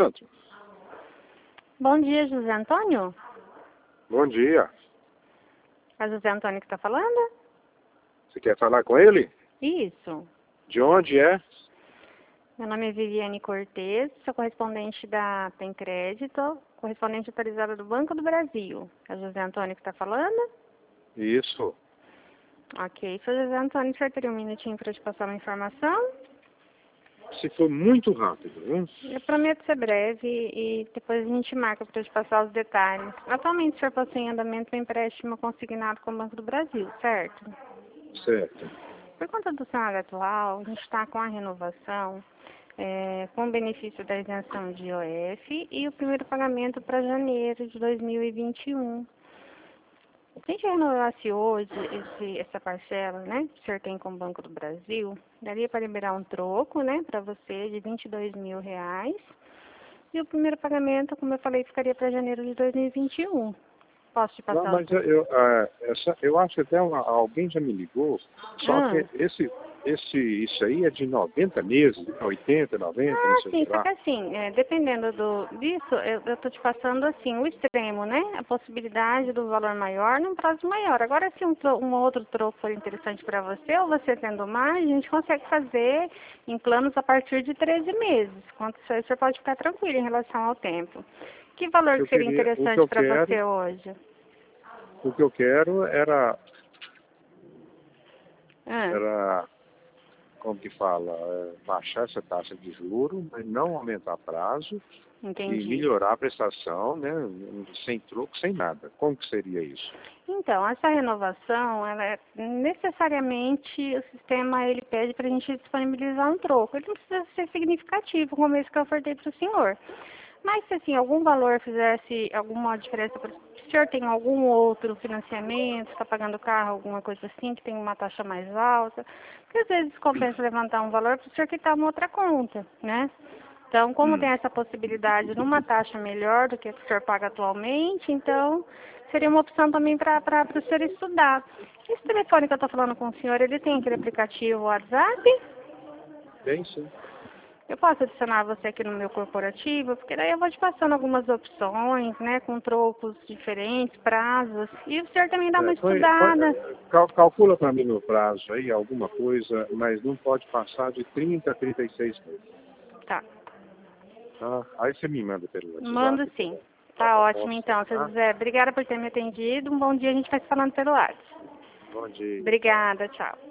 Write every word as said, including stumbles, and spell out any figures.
Santos. Bom dia, José Antônio. Bom dia. É José Antônio que está falando? Você quer falar com ele? Isso. De onde é? Meu nome é Viviane Cortez, sou correspondente da Tem Crédito, correspondente autorizada do Banco do Brasil. É José Antônio que está falando? Isso. Ok. Seu José Antônio, o senhor teria um minutinho para te passar uma informação? Se for muito rápido, viu? Eu prometo ser breve e depois a gente marca para te passar os detalhes. Atualmente o senhor possui em andamento um empréstimo consignado com o Banco do Brasil, certo? Certo. Por conta do cenário atual, a gente está com a renovação, é, com o benefício da isenção de I O F e o primeiro pagamento para janeiro de dois mil e vinte e um. Se a gente renovasse hoje esse, essa parcela, né, que o senhor tem com o Banco do Brasil, daria para liberar um troco, né, para você de vinte e dois mil reais. E o primeiro pagamento, como eu falei, ficaria para janeiro de dois mil e vinte e um. Posso te Não, passar mas os... eu, eu, ah, essa, eu acho que até uma, alguém já me ligou, só Ah. que esse, esse, isso aí é de noventa meses, oitenta, noventa, não Ah, sei o sim, que só lá. que assim, é, dependendo do, disso, eu, eu tô te passando assim, o extremo, né? A possibilidade do valor maior num prazo maior. Agora, se um, tro- um outro troco for interessante para você, ou você tendo mais, a gente consegue fazer em planos a partir de treze meses. Quanto isso aí, você pode ficar tranquilo em relação ao tempo. Que valor Eu que seria queria, o que interessante eu para quero, você hoje? o que eu quero era, Ah, era como que fala, é, baixar essa taxa de juros, mas não aumentar prazo e entendi. melhorar a prestação, né, sem troco, sem nada. Como que seria isso? Então, essa renovação, ela é, necessariamente o sistema ele pede para a gente disponibilizar um troco. Ele não precisa ser significativo, como esse que eu ofertei para o senhor. Mas se assim, algum valor fizesse alguma diferença, para o senhor tem algum outro financiamento, está pagando carro, alguma coisa assim, que tem uma taxa mais alta, porque às vezes compensa levantar um valor para o senhor quitar uma outra conta, né? Então, como Hum. tem essa possibilidade de uma taxa melhor do que a que o senhor paga atualmente, então seria uma opção também para o senhor estudar. Esse telefone que eu estou falando com o senhor, ele tem aquele aplicativo WhatsApp? Bem, sim. Eu posso adicionar você aqui no meu corporativo, porque daí eu vou te passando algumas opções, né, com trocos diferentes, prazos, e o senhor também dá uma É, põe- põe- estudada. cal- calcula para mim no prazo aí alguma coisa, mas não pode passar de trinta a trinta e seis meses. Tá, Tá? Aí você me manda pelo mando WhatsApp sim. a Tá ótimo proposta, então, seu tá? José. Obrigada por ter me atendido. Um bom dia, a gente vai se falando pelo WhatsApp. Bom dia. Obrigada, tchau.